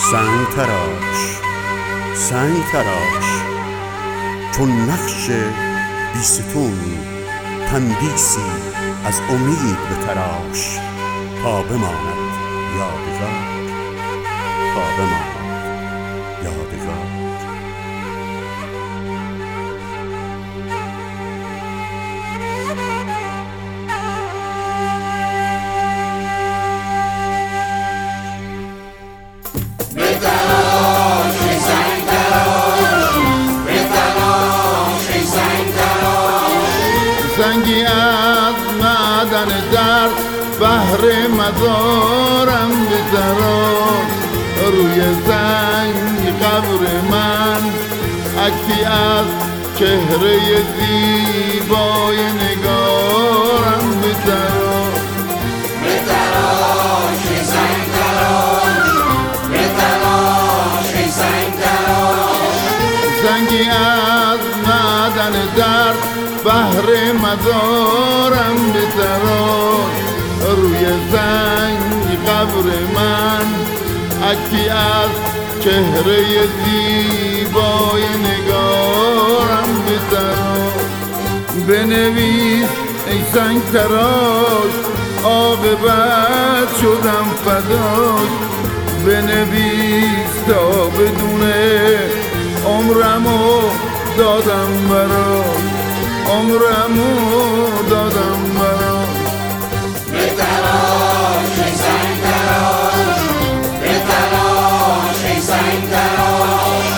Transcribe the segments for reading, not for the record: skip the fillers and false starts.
سنگ تراش چون نقش بیستون، تندیسی از امید به تراش تا بماند یادگار، سنگی از معدن در بحر مزارم بتراش، روی سنگ قبر من عکسی از چهره زیبای نگارم بتراش. ای سنگ تراش، ای سنگ تراش. سنگی از معدن در بحر مزارم بتراش، روی سنگ قبر من عکسی از چهره زیبای نگارم بتراش. بنویس ای سنگ تراش، عاقبت شدم فداش. بنویس تا بدونه عمرمو دادم براش، عمرمو دادم براش. بتراش ای سنگ تراش، بتراش ای سنگ تراش.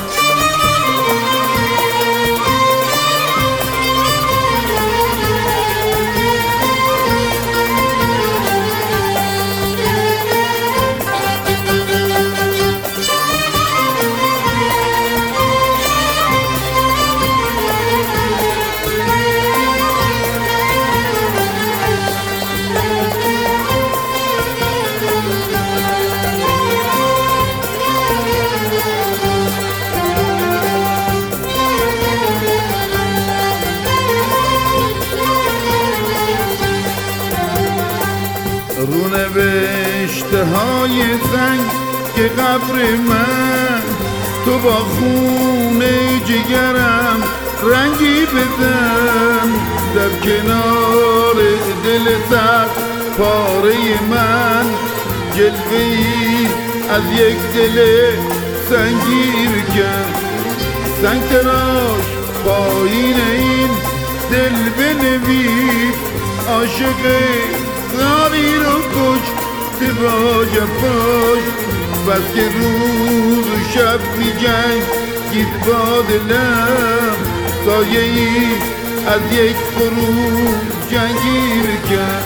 رو نوشته های سنگ که قبر من، تو با خون جگرم رنگی بزن. در کنار دل سخت پاره من جلوه‌ای از یک دل سنگی بکن. سنگ تراش پایین این دل بنویس، عاشق زاری رو کش با جفاش. بس که روز و شب می جنگید با دلم، سایه ای از یک غروب جنگی بکن.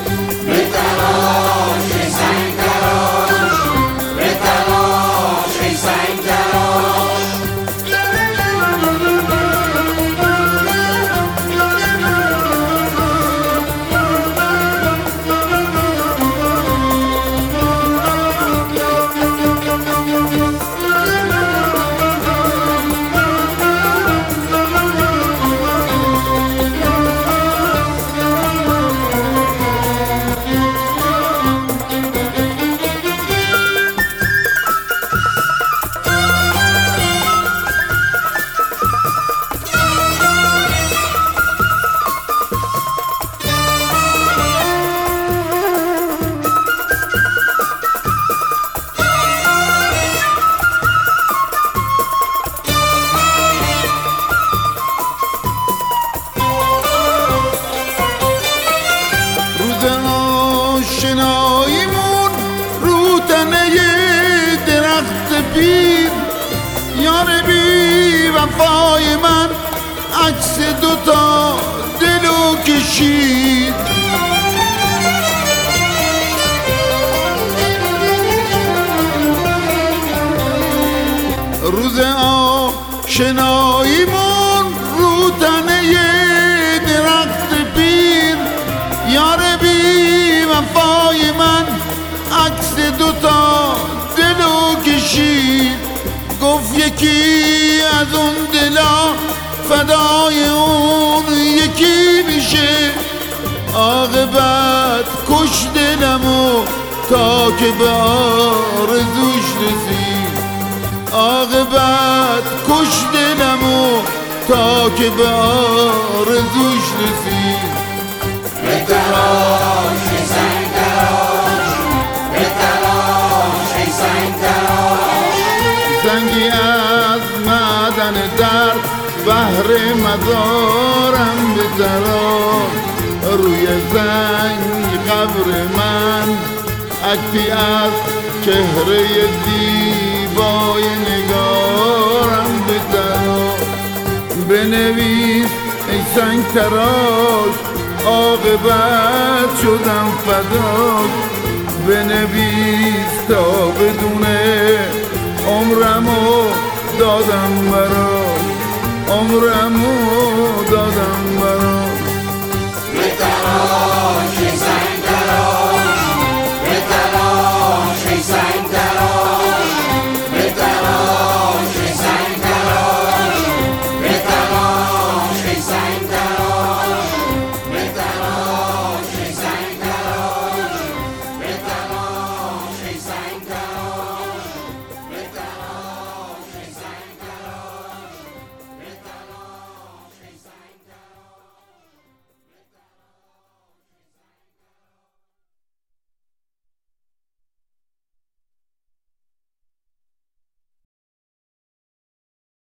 بتراش ای سنگ تراش، بتراش ای سنگ تراش. آشناییمون رو تنه درخت پیر، یار بی وفای من عکس دوتا دلو کشید. روز آشناییمون رو تنه درخت پیر، یار بی وفای من عکس دوتا دلو کشید. گفت یکی از اون دلا فدای اون یکی میشه، عاقبت کش دلمو تا که به آرزوش رسید. عاقبت کش دلمو تا که به آرزوش رسید. به تلاش ای سنگ تراش، به تلاش ای سنگ تراش. زنگی از معدن درد بهر مزارم بتراش. روی زنگ قبر من عکسی از چهره زیبای نگارم بتراش. بنویس ای سنگ تراش عاقبت شدم فداش. بنویس تا بدونه عمرمو دادم براش، عمرمو